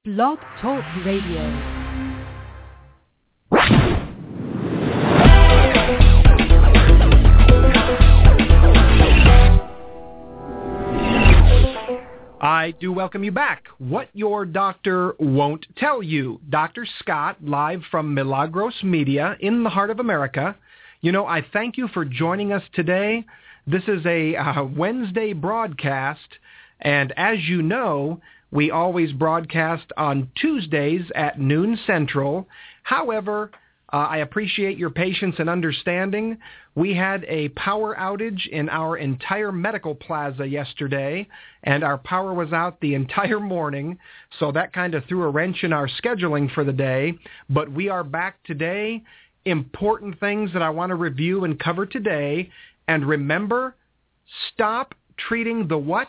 Blog Talk Radio. I do welcome you back. What Your Doctor Won't Tell You. Dr. Scott, live from Milagros Media in the heart of America. You know, I thank you for joining us today. This is a Wednesday broadcast, and as you know, we always broadcast on Tuesdays at noon Central. However, I appreciate your patience and understanding. We had a power outage in our entire medical plaza yesterday, and our power was out the entire morning, so that kind of threw a wrench in our scheduling for the day. But we are back today. Important things that I want to review and cover today. And remember, stop treating the what,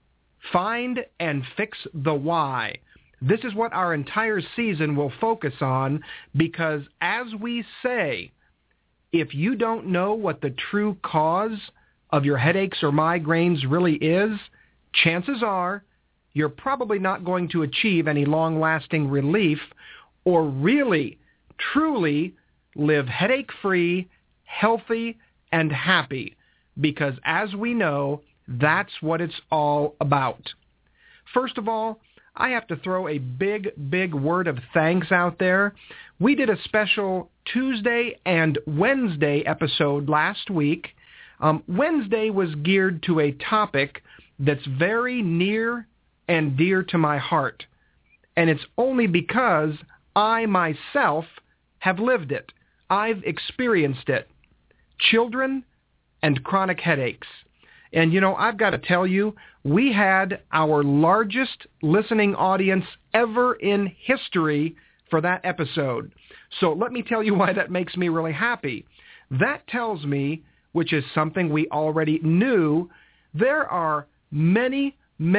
find and fix the why. This is what our entire season will focus on, because as we say, if you don't know what the true cause of your headaches or migraines really is, chances are you're probably not going to achieve any long-lasting relief or really, truly live headache-free, healthy, and happy, because as we know, that's what it's all about. First of all, I have to throw a big word of thanks out there. We did a special Tuesday and Wednesday episode last week. Wednesday was geared to a topic that's very near and dear to my heart. And it's only because I myself have lived it. I've experienced it. Children and chronic headaches. And, you know, I've got to tell you, we had our largest listening audience ever in history for that episode. So let me tell you why that makes me really happy. That tells me, which is something we already knew, there are many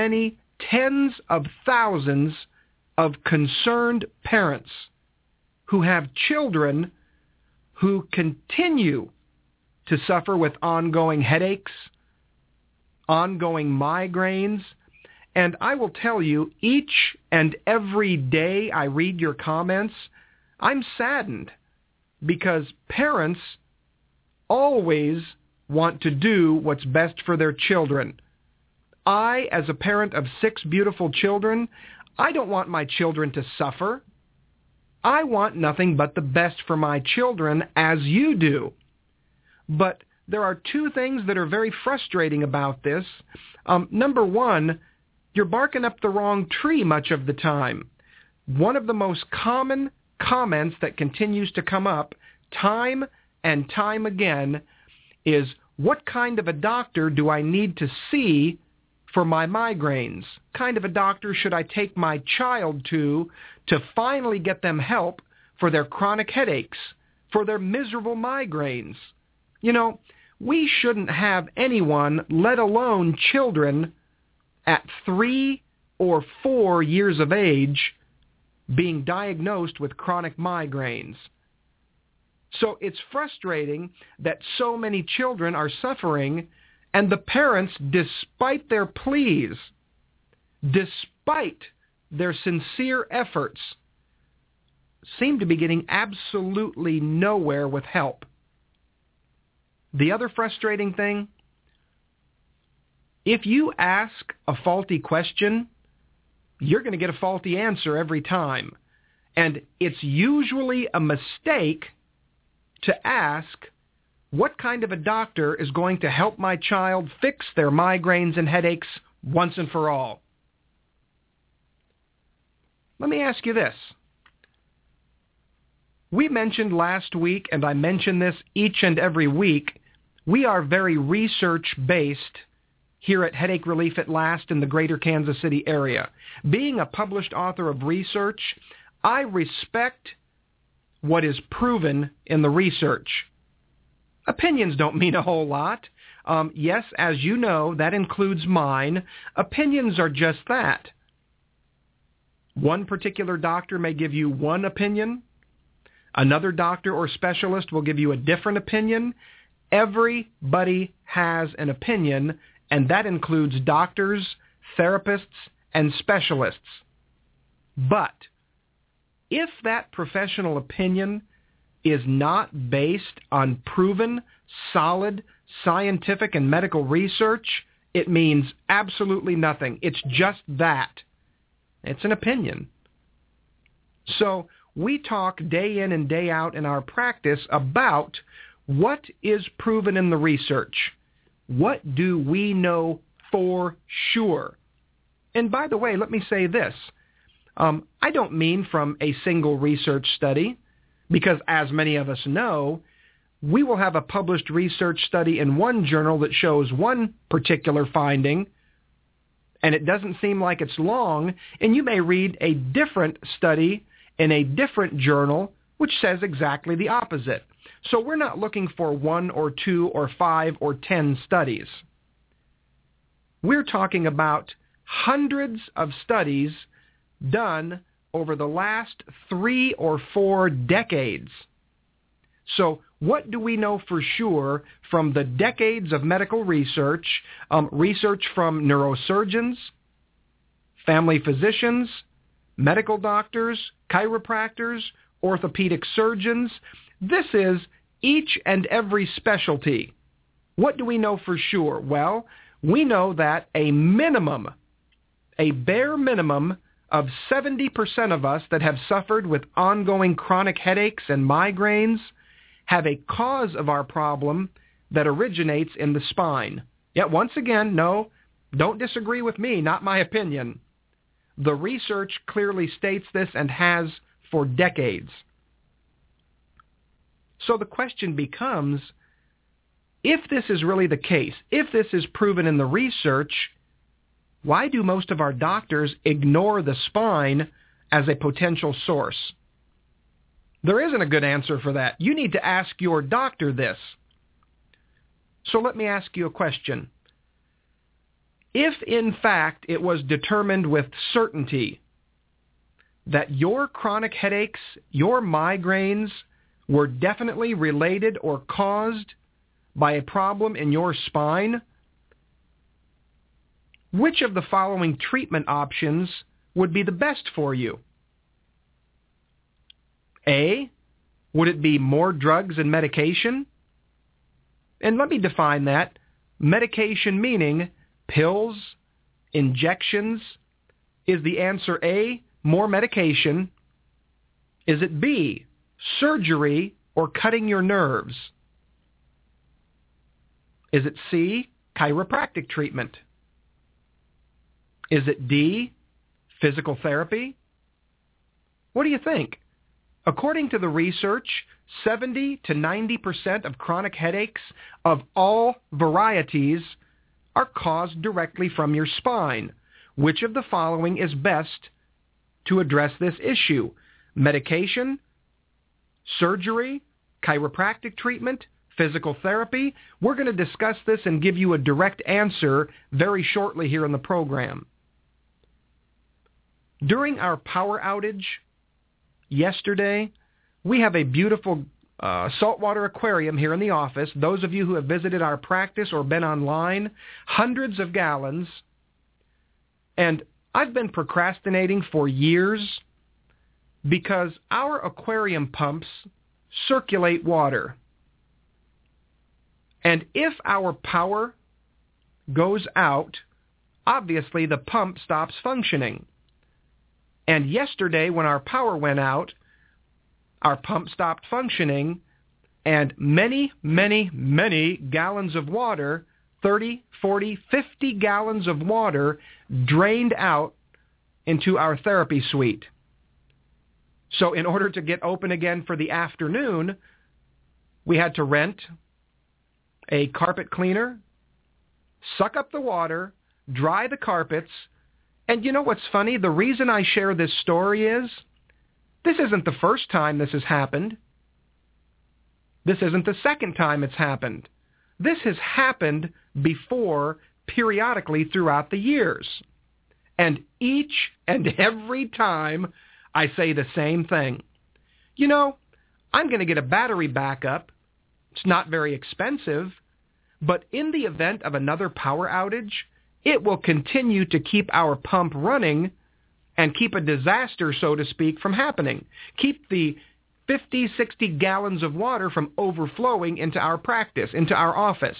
tens of thousands of concerned parents who have children who continue to suffer with ongoing headaches, ongoing migraines, and I will tell you, each and every day I read your comments, I'm saddened because parents always want to do what's best for their children. I, as a parent of 6 beautiful children, I don't want my children to suffer. I want nothing but the best for my children, as you do. But there are 2 things that are very frustrating about this. Number one, you're barking up the wrong tree much of the time. One of the most common comments that continues to come up time and time again is, what kind of a doctor do I need to see for my migraines? What kind of a doctor should I take my child to finally get them help for their chronic headaches, for their miserable migraines? You know, we shouldn't have anyone, let alone children, at 3 or 4 years of age being diagnosed with chronic migraines. So it's frustrating that so many children are suffering, and the parents, despite their pleas, despite their sincere efforts, seem to be getting absolutely nowhere with help. The other frustrating thing, if you ask a faulty question, you're going to get a faulty answer every time. And it's usually a mistake to ask, what kind of a doctor is going to help my child fix their migraines and headaches once and for all? Let me ask you this. We mentioned last week, and I mention this each and every week, we are very research-based here at Headache Relief at Last in the greater Kansas City area. Being a published author of research, I respect what is proven in the research. Opinions don't mean a whole lot. Yes, as you know, that includes mine. Opinions are just that. One particular doctor may give you one opinion. Another doctor or specialist will give you a different opinion. Everybody has an opinion, and that includes doctors, therapists, and specialists. But if that professional opinion is not based on proven, solid, scientific and medical research, it means absolutely nothing. It's just that. It's an opinion. So we talk day in and day out in our practice about what is proven in the research. What do we know for sure? And by the way, let me say this. I don't mean from a single research study, because as many of us know, we will have a published research study in one journal that shows one particular finding, and it doesn't seem like it's long, and you may read a different study in a different journal which says exactly the opposite. So we're not looking for 1 or 2 or 5 or 10 studies. We're talking about hundreds of studies done over the last 3 or 4 decades. So what do we know for sure from the decades of medical research, research from neurosurgeons, family physicians, medical doctors, chiropractors, orthopedic surgeons? This is each and every specialty. What do we know for sure? Well, we know that a bare minimum of 70% of us that have suffered with ongoing chronic headaches and migraines have a cause of our problem that originates in the spine. Yet once again, no, don't disagree with me, not my opinion. The research clearly states this and has for decades. So the question becomes, if this is really the case, if this is proven in the research, why do most of our doctors ignore the spine as a potential source? There isn't a good answer for that. You need to ask your doctor this. So let me ask you a question. If in fact it was determined with certainty that your chronic headaches, your migraines were definitely related or caused by a problem in your spine, which of the following treatment options would be the best for you? A, would it be more drugs and medication? And let me define that. Medication meaning pills, injections. Is the answer A, more medication? Is it B, surgery or cutting your nerves? Is it C, chiropractic treatment? Is it D, physical therapy? What do you think? According to the research, 70 to 90% of chronic headaches of all varieties are caused directly from your spine. Which of the following is best to address this issue? Medication, surgery, chiropractic treatment, physical therapy? We're going to discuss this and give you a direct answer very shortly here in the program. During our power outage yesterday, we have a beautiful saltwater aquarium here in the office. Those of you who have visited our practice or been online, hundreds of gallons. And I've been procrastinating for years because our aquarium pumps circulate water. And if our power goes out, obviously the pump stops functioning. And yesterday, when our power went out, our pump stopped functioning, and many, many, many gallons of water, 30, 40, 50 gallons of water drained out into our therapy suite. So in order to get open again for the afternoon, we had to rent a carpet cleaner, suck up the water, dry the carpets. And you know what's funny? The reason I share this story is this isn't the first time this has happened. This isn't the second time it's happened. This has happened before periodically throughout the years. And each and every time I say the same thing. You know, I'm going to get a battery backup. It's not very expensive. But in the event of another power outage, it will continue to keep our pump running and keep a disaster, so to speak, from happening. Keep the 50, 60 gallons of water from overflowing into our practice, into our office.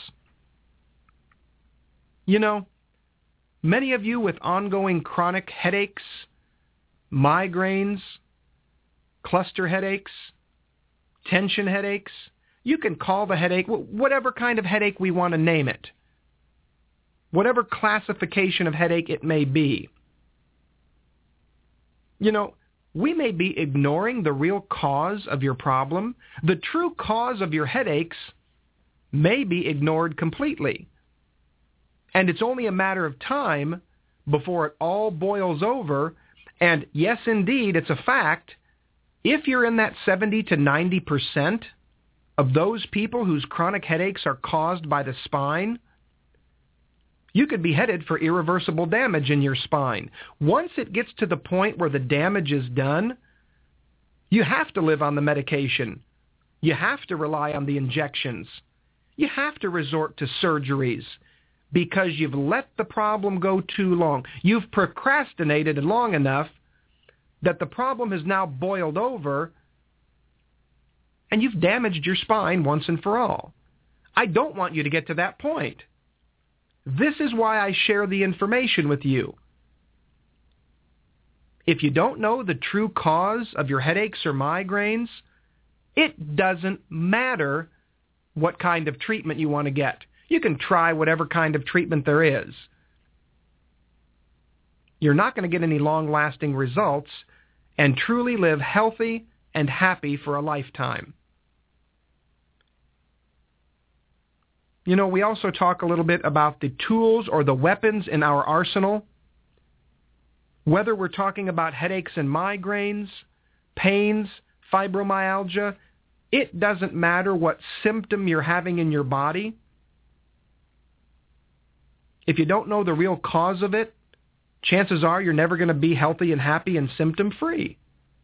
You know, many of you with ongoing chronic headaches, migraines, cluster headaches, tension headaches, you can call the headache, whatever kind of headache we want to name it, whatever classification of headache it may be. You know, we may be ignoring the real cause of your problem. The true cause of your headaches may be ignored completely. And it's only a matter of time before it all boils over. And yes, indeed, it's a fact. If you're in that 70 to 90% of those people whose chronic headaches are caused by the spine, you could be headed for irreversible damage in your spine. Once it gets to the point where the damage is done, you have to live on the medication. You have to rely on the injections. You have to resort to surgeries because you've let the problem go too long. You've procrastinated long enough that the problem has now boiled over and you've damaged your spine once and for all. I don't want you to get to that point. This is why I share the information with you. If you don't know the true cause of your headaches or migraines, it doesn't matter what kind of treatment you want to get. You can try whatever kind of treatment there is. You're not going to get any long-lasting results and truly live healthy and happy for a lifetime. You know, we also talk a little bit about the tools or the weapons in our arsenal. Whether we're talking about headaches and migraines, pains, fibromyalgia, it doesn't matter what symptom you're having in your body. If you don't know the real cause of it, chances are you're never going to be healthy and happy and symptom-free.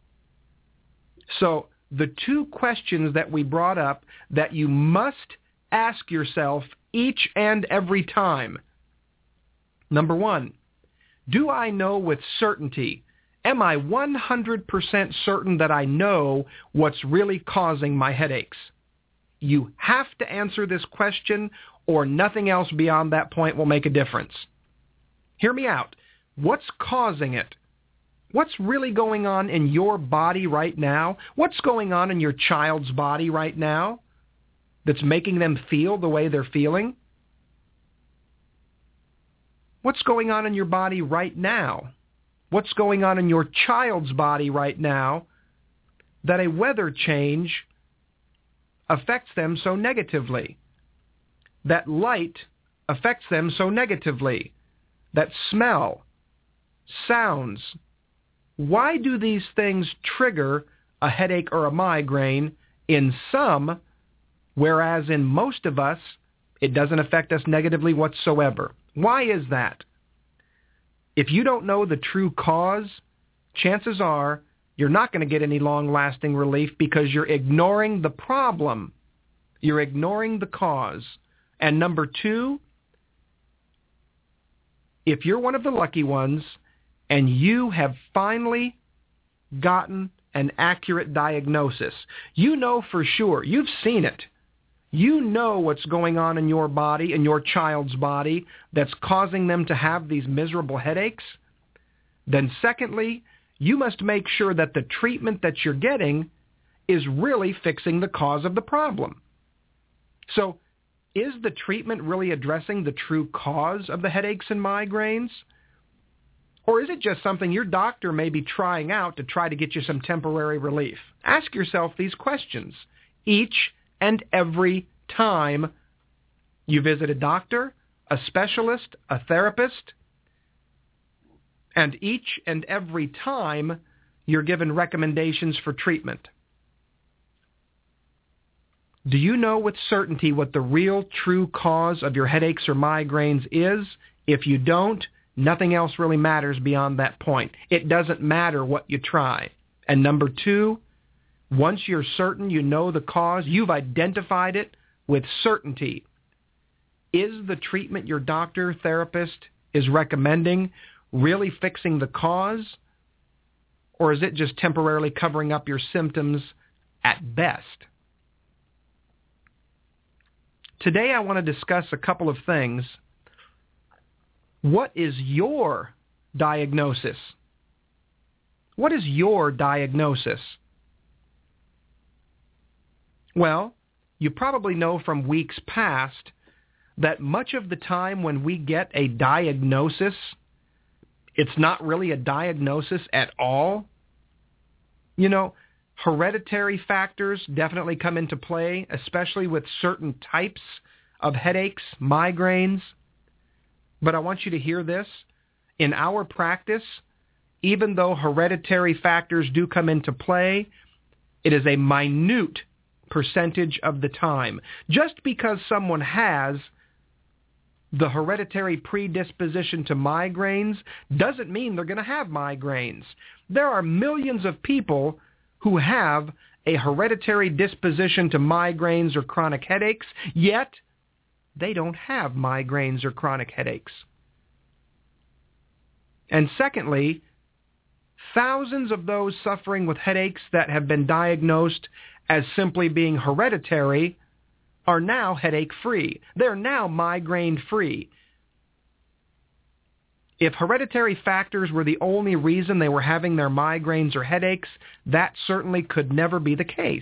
So the two questions that we brought up that you must ask yourself each and every time. Number one, do I know with certainty, am I 100% certain that I know what's really causing my headaches? You have to answer this question or nothing else beyond that point will make a difference. Hear me out. What's causing it? What's really going on in your body right now? What's going on in your child's body right now that's making them feel the way they're feeling? What's going on in your body right now? What's going on in your child's body right now that a weather change affects them so negatively? That light affects them so negatively? That smell, sounds. Why do these things trigger a headache or a migraine in some, whereas in most of us, it doesn't affect us negatively whatsoever? Why is that? If you don't know the true cause, chances are you're not going to get any long-lasting relief because you're ignoring the problem. You're ignoring the cause. And number two, if you're one of the lucky ones and you have finally gotten an accurate diagnosis, you know for sure, you've seen it. You know what's going on in your body, in your child's body, that's causing them to have these miserable headaches. Then secondly, you must make sure that the treatment that you're getting is really fixing the cause of the problem. So, is the treatment really addressing the true cause of the headaches and migraines? Or is it just something your doctor may be trying out to try to get you some temporary relief? Ask yourself these questions each and every time you visit a doctor, a specialist, a therapist, and each and every time you're given recommendations for treatment. Do you know with certainty what the real true cause of your headaches or migraines is? If you don't, nothing else really matters beyond that point. It doesn't matter what you try. And number two, once you're certain you know the cause, you've identified it with certainty. Is the treatment your doctor, therapist is recommending really fixing the cause, or is it just temporarily covering up your symptoms at best? Today I want to discuss a couple of things. What is your diagnosis? What is your diagnosis? Well, you probably know from weeks past that much of the time when we get a diagnosis, it's not really a diagnosis at all. You know, hereditary factors definitely come into play, especially with certain types of headaches, migraines. But I want you to hear this. In our practice, even though hereditary factors do come into play, it is a minute percentage of the time. Just because someone has the hereditary predisposition to migraines doesn't mean they're going to have migraines. There are millions of people who have a hereditary disposition to migraines or chronic headaches, yet they don't have migraines or chronic headaches. And secondly, thousands of those suffering with headaches that have been diagnosed as simply being hereditary are now headache-free. They're now migraine-free. If hereditary factors were the only reason they were having their migraines or headaches, that certainly could never be the case.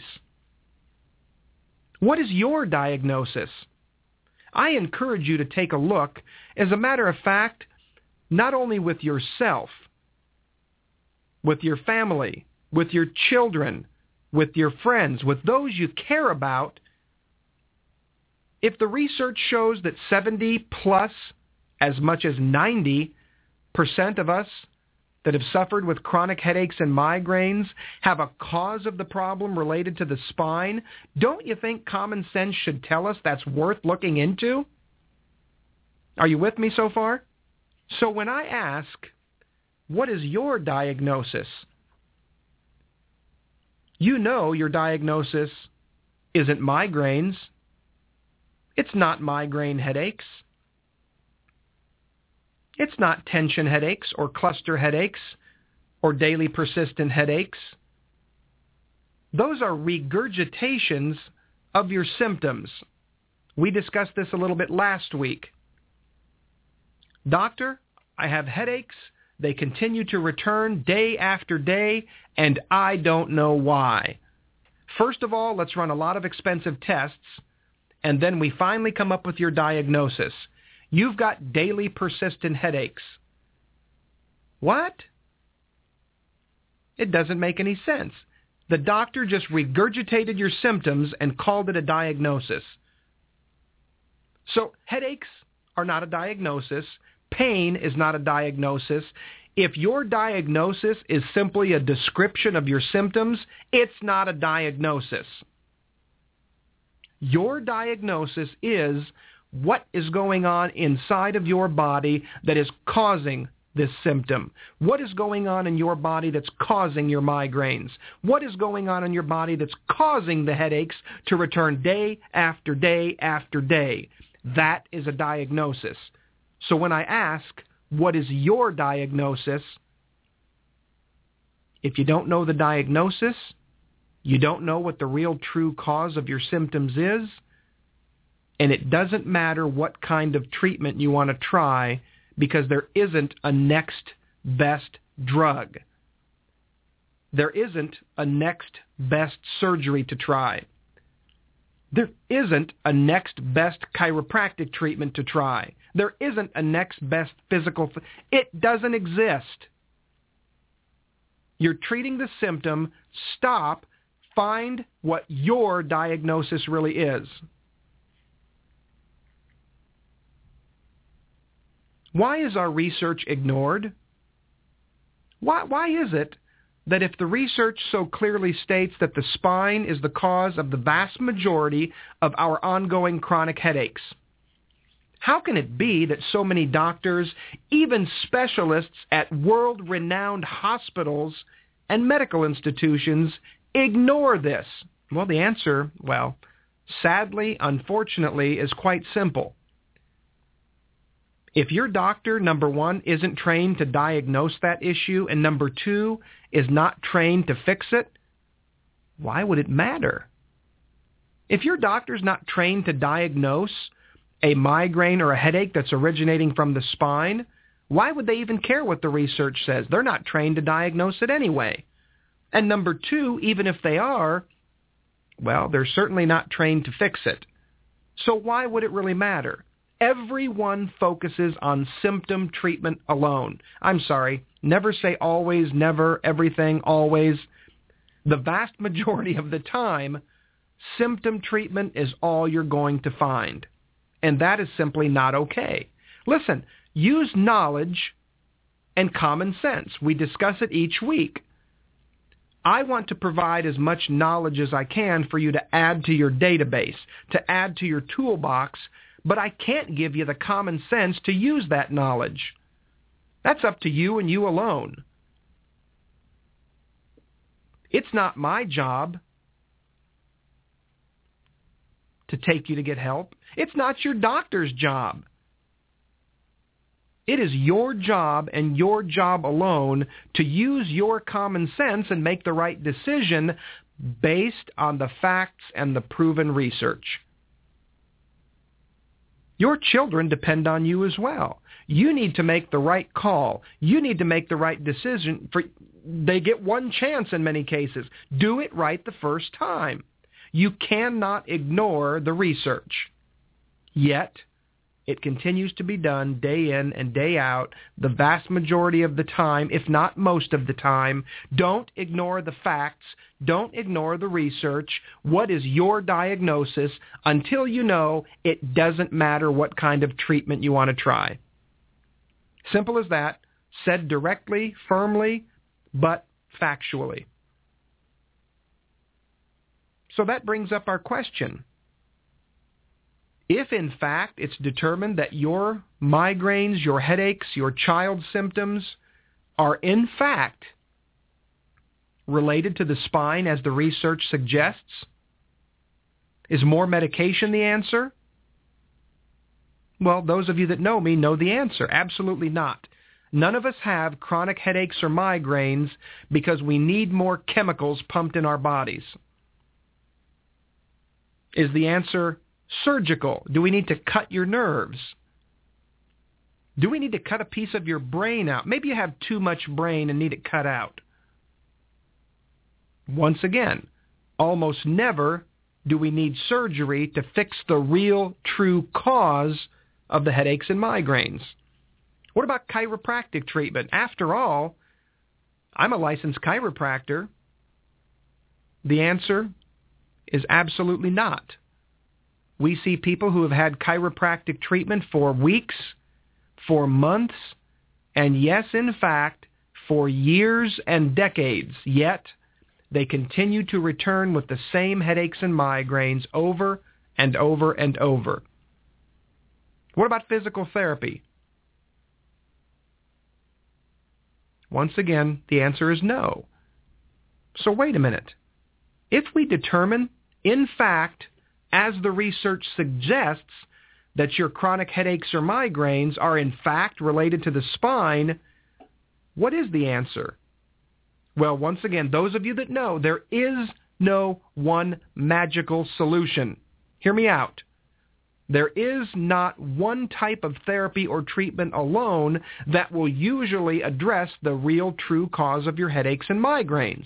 What is your diagnosis? I encourage you to take a look, as a matter of fact, not only with yourself, with your family, with your children, with your friends, with those you care about. If the research shows that 70 plus, as much as 90% of us that have suffered with chronic headaches and migraines have a cause of the problem related to the spine, don't you think common sense should tell us that's worth looking into? Are you with me so far? So when I ask, what is your diagnosis? You know your diagnosis isn't migraines. It's not migraine headaches. It's not tension headaches or cluster headaches or daily persistent headaches. Those are regurgitations of your symptoms. We discussed this a little bit last week. Doctor, I have headaches. They continue to return day after day, and I don't know why. First of all, let's run a lot of expensive tests, and then we finally come up with your diagnosis. You've got daily persistent headaches. What? It doesn't make any sense. The doctor just regurgitated your symptoms and called it a diagnosis. So headaches are not a diagnosis. Pain is not a diagnosis. If your diagnosis is simply a description of your symptoms, it's not a diagnosis. Your diagnosis is what is going on inside of your body that is causing this symptom. What is going on in your body that's causing your migraines? What is going on in your body that's causing the headaches to return day after day after day? That is a diagnosis. So when I ask, what is your diagnosis? If you don't know the diagnosis, you don't know what the real true cause of your symptoms is, and it doesn't matter what kind of treatment you want to try because there isn't a next best drug. There isn't a next best surgery to try. There isn't a next best chiropractic treatment to try. There isn't a next best physical. It doesn't exist. You're treating the symptom. Stop. Find what your diagnosis really is. Why is our research ignored? Why is it that if the research so clearly states that the spine is the cause of the vast majority of our ongoing chronic headaches, how can it be that so many doctors, even specialists at world-renowned hospitals and medical institutions, ignore this? Well, the answer, sadly, unfortunately, is quite simple. If your doctor, number one, isn't trained to diagnose that issue, and number two, is not trained to fix it, why would it matter? If your doctor's not trained to diagnose a migraine or a headache that's originating from the spine, why would they even care what the research says? They're not trained to diagnose it anyway. And number two, even if they are, well, they're certainly not trained to fix it. So why would it really matter? Everyone focuses on symptom treatment alone. I'm sorry, never say always, never, everything, always. The vast majority of the time, symptom treatment is all you're going to find. And that is simply not okay. Listen, use knowledge and common sense. We discuss it each week. I want to provide as much knowledge as I can for you to add to your database, to add to your toolbox, but I can't give you the common sense to use that knowledge. That's up to you and you alone. It's not my job to take you to get help. It's not your doctor's job. It is your job and your job alone to use your common sense and make the right decision based on the facts and the proven research. Your children depend on you as well. You need to make the right call. You need to make the right decision. They get one chance in many cases. Do it right the first time. You cannot ignore the research. Yet, it continues to be done day in and day out, the vast majority of the time, if not most of the time. Don't ignore the facts. Don't ignore the research. What is your diagnosis until you know it doesn't matter what kind of treatment you want to try? Simple as that, said directly, firmly, but factually. So that brings up our question. If, in fact, it's determined that your migraines, your headaches, your child's symptoms are, in fact, related to the spine as the research suggests, is more medication the answer? Well, those of you that know me know the answer. Absolutely not. None of us have chronic headaches or migraines because we need more chemicals pumped in our bodies. Is the answer surgical? Do we need to cut your nerves? Do we need to cut a piece of your brain out? Maybe you have too much brain and need it cut out. Once again, almost never do we need surgery to fix the real, true cause of the headaches and migraines. What about chiropractic treatment? After all, I'm a licensed chiropractor. The answer is absolutely not. We see people who have had chiropractic treatment for weeks, for months, and yes, in fact, for years and decades, yet they continue to return with the same headaches and migraines over and over and over. What about physical therapy? Once again, the answer is no. So wait a minute. If we determine, in fact, as the research suggests, that your chronic headaches or migraines are in fact related to the spine, what is the answer? Well, once again, those of you that know, there is no one magical solution. Hear me out. There is not one type of therapy or treatment alone that will usually address the real true cause of your headaches and migraines.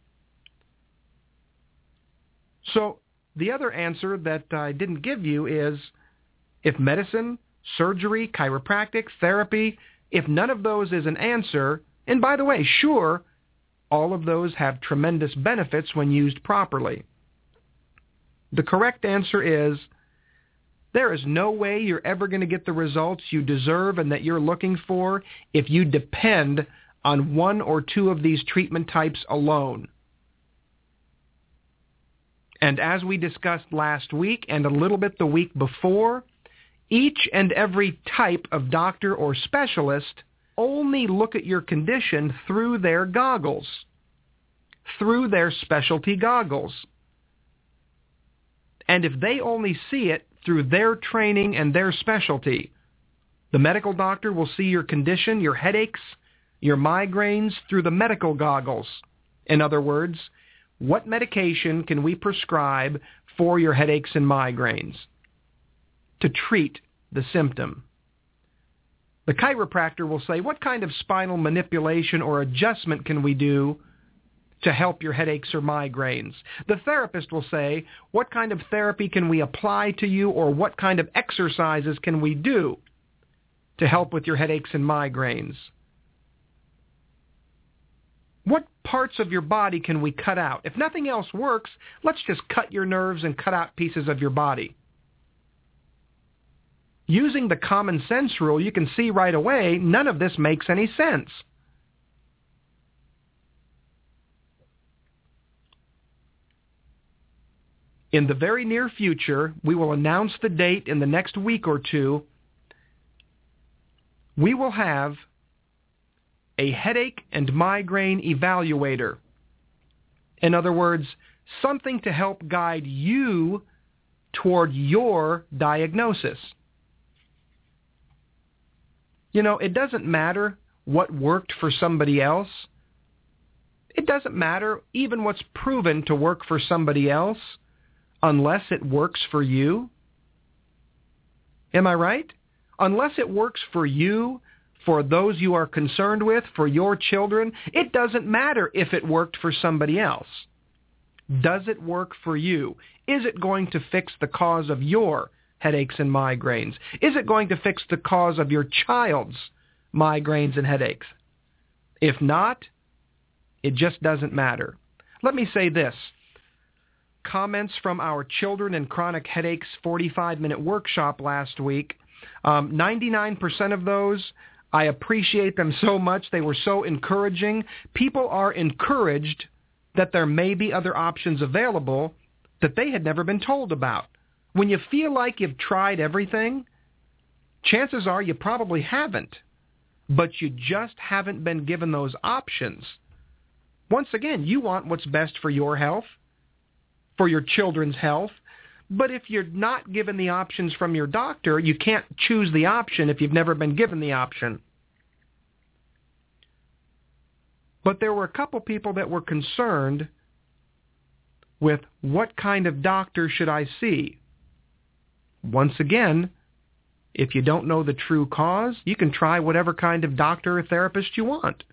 So the other answer that I didn't give you is, if medicine, surgery, chiropractic, therapy, if none of those is an answer, and by the way, sure, all of those have tremendous benefits when used properly. The correct answer is, there is no way you're ever going to get the results you deserve and that you're looking for if you depend on one or two of these treatment types alone. And as we discussed last week and a little bit the week before, each and every type of doctor or specialist only look at your condition through their goggles, through their specialty goggles. And if they only see it through their training and their specialty, The medical doctor will see your condition, your headaches, your migraines through the medical goggles. In other words, what medication can we prescribe for your headaches and migraines to treat the symptom? The chiropractor will say, what kind of spinal manipulation or adjustment can we do to help your headaches or migraines? The therapist will say, what kind of therapy can we apply to you, or what kind of exercises can we do to help with your headaches and migraines? What parts of your body can we cut out? If nothing else works, let's just cut your nerves and cut out pieces of your body. Using the common sense rule, you can see right away none of this makes any sense. In the very near future, we will announce the date in the next week or two. We will have a headache and migraine evaluator. In other words, something to help guide you toward your diagnosis. You know, it doesn't matter what worked for somebody else. It doesn't matter even what's proven to work for somebody else unless it works for you. Am I right? Unless it works for you, for those you are concerned with, for your children, it doesn't matter if it worked for somebody else. Does it work for you? Is it going to fix the cause of your headaches and migraines? Is it going to fix the cause of your child's migraines and headaches? If not, it just doesn't matter. Let me say this. Comments from our Children and Chronic Headaches 45-minute workshop last week, 99% of those, I appreciate them so much. They were so encouraging. People are encouraged that there may be other options available that they had never been told about. When you feel like you've tried everything, chances are you probably haven't, but you just haven't been given those options. Once again, you want what's best for your health, for your children's health, but if you're not given the options from your doctor, you can't choose the option if you've never been given the option. But there were a couple people that were concerned with what kind of doctor should I see. Once again, if you don't know the true cause, you can try whatever kind of doctor or therapist you want.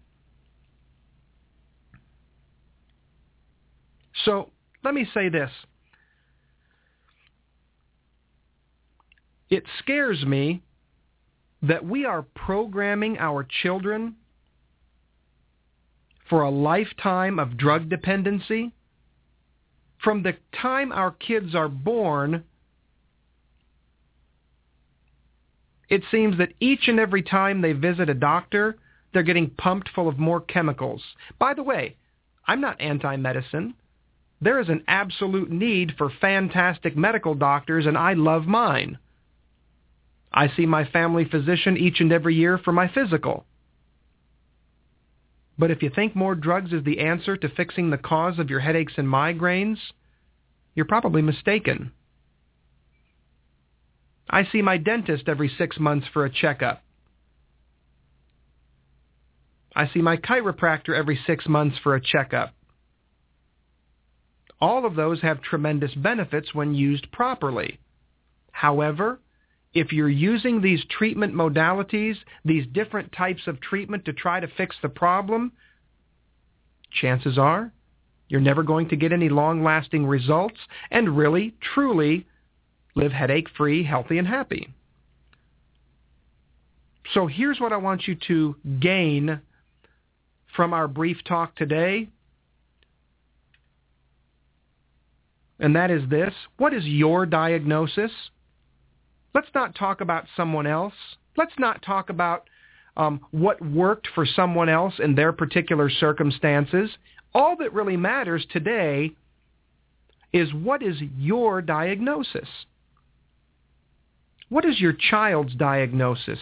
So let me say this. It scares me that we are programming our children for a lifetime of drug dependency. From the time our kids are born, it seems that each and every time they visit a doctor, they're getting pumped full of more chemicals. By the way, I'm not anti-medicine. There is an absolute need for fantastic medical doctors, and I love mine. I see my family physician each and every year for my physical. But if you think more drugs is the answer to fixing the cause of your headaches and migraines, you're probably mistaken. I see my dentist every 6 months for a checkup. I see my chiropractor every 6 months for a checkup. All of those have tremendous benefits when used properly. However, if you're using these treatment modalities, these different types of treatment to try to fix the problem, chances are you're never going to get any long-lasting results and really, truly live headache-free, healthy, and happy. So here's what I want you to gain from our brief talk today, and that is this. What is your diagnosis? Let's not talk about someone else. Let's not talk about what worked for someone else in their particular circumstances. All that really matters today is what is your diagnosis? What is your child's diagnosis?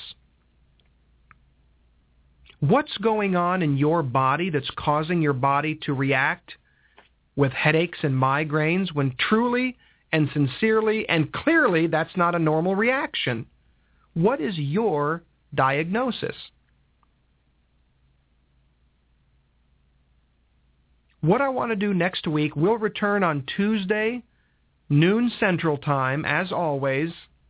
What's going on in your body that's causing your body to react with headaches and migraines when truly and sincerely and clearly that's not a normal reaction? What is your diagnosis? What I want to do next week, we'll return on Tuesday, noon Central Time, as always,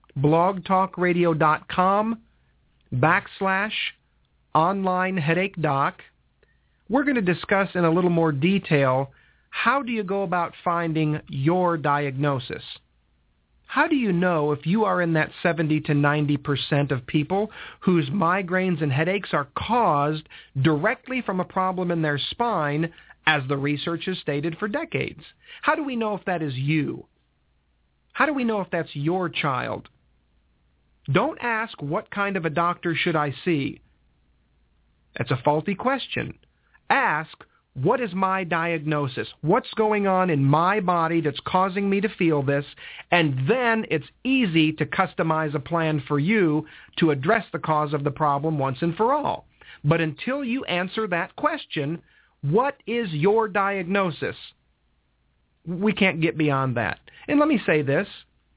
blogtalkradio.com/online headache doc. We're going to discuss in a little more detail, how do you go about finding your diagnosis? How do you know if you are in that 70 to 90% of people whose migraines and headaches are caused directly from a problem in their spine, as the research has stated for decades? How do we know if that is you? How do we know if that's your child? Don't ask, what kind of a doctor should I see? That's a faulty question. Ask, what is my diagnosis? What's going on in my body that's causing me to feel this? And then it's easy to customize a plan for you to address the cause of the problem once and for all. But until you answer that question, what is your diagnosis? We can't get beyond that. And let me say this.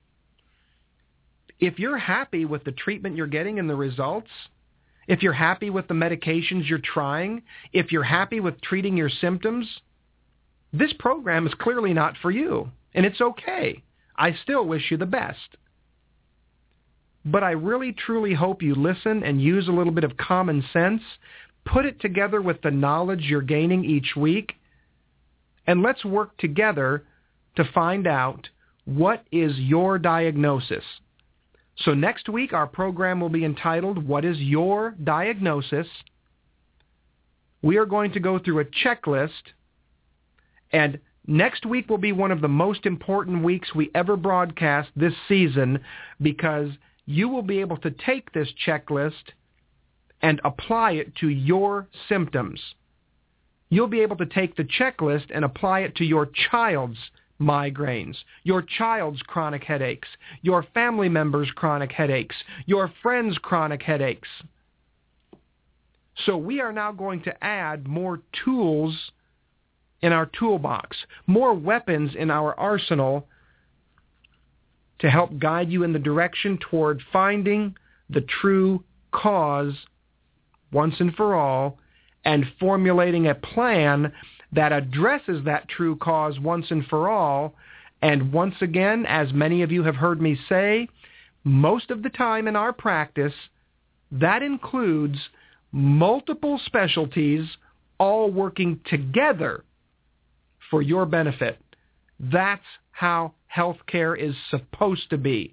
If you're happy with the treatment you're getting and the results, if you're happy with the medications you're trying, if you're happy with treating your symptoms, this program is clearly not for you. And it's okay. I still wish you the best. But I really, truly hope you listen and use a little bit of common sense, put it together with the knowledge you're gaining each week, and let's work together to find out what is your diagnosis. So next week, our program will be entitled, What is Your Diagnosis? We are going to go through a checklist, and next week will be one of the most important weeks we ever broadcast this season, because you will be able to take this checklist and apply it to your symptoms. You'll be able to take the checklist and apply it to your child's migraines, your child's chronic headaches, your family members' chronic headaches, your friends' chronic headaches. So we are now going to add more tools in our toolbox, more weapons in our arsenal to help guide you in the direction toward finding the true cause once and for all, and formulating a plan that addresses that true cause once and for all. And once again, as many of you have heard me say, most of the time in our practice, that includes multiple specialties all working together for your benefit. That's how healthcare is supposed to be.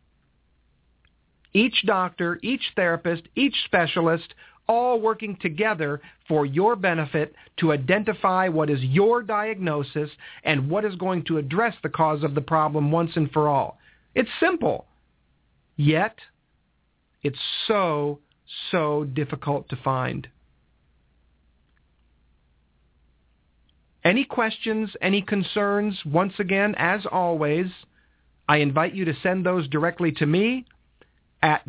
Each doctor, each therapist, each specialist, all working together for your benefit to identify what is your diagnosis and what is going to address the cause of the problem once and for all. It's simple, yet it's so difficult to find. Any questions, any concerns? Once again, as always, I invite you to send those directly to me at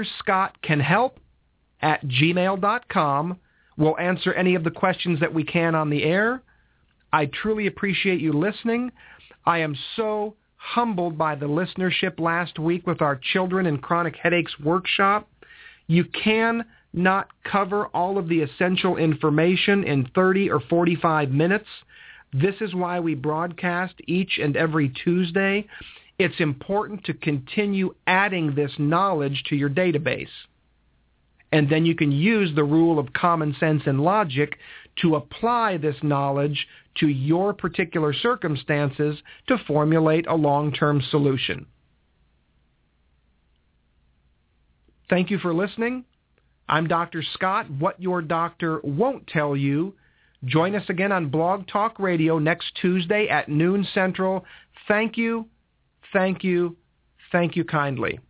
drscottcanhelp@gmail.com. We'll answer any of the questions that we can on the air. I truly appreciate you listening. I am so humbled by the listenership last week with our Children and Chronic Headaches workshop. You cannot cover all of the essential information in 30 or 45 minutes. This is why we broadcast each and every Tuesday. It's important to continue adding this knowledge to your database. And then you can use the rule of common sense and logic to apply this knowledge to your particular circumstances to formulate a long-term solution. Thank you for listening. I'm Dr. Scott, What Your Doctor Won't Tell You. Join us again on Blog Talk Radio next Tuesday at noon Central. Thank you, thank you, thank you kindly.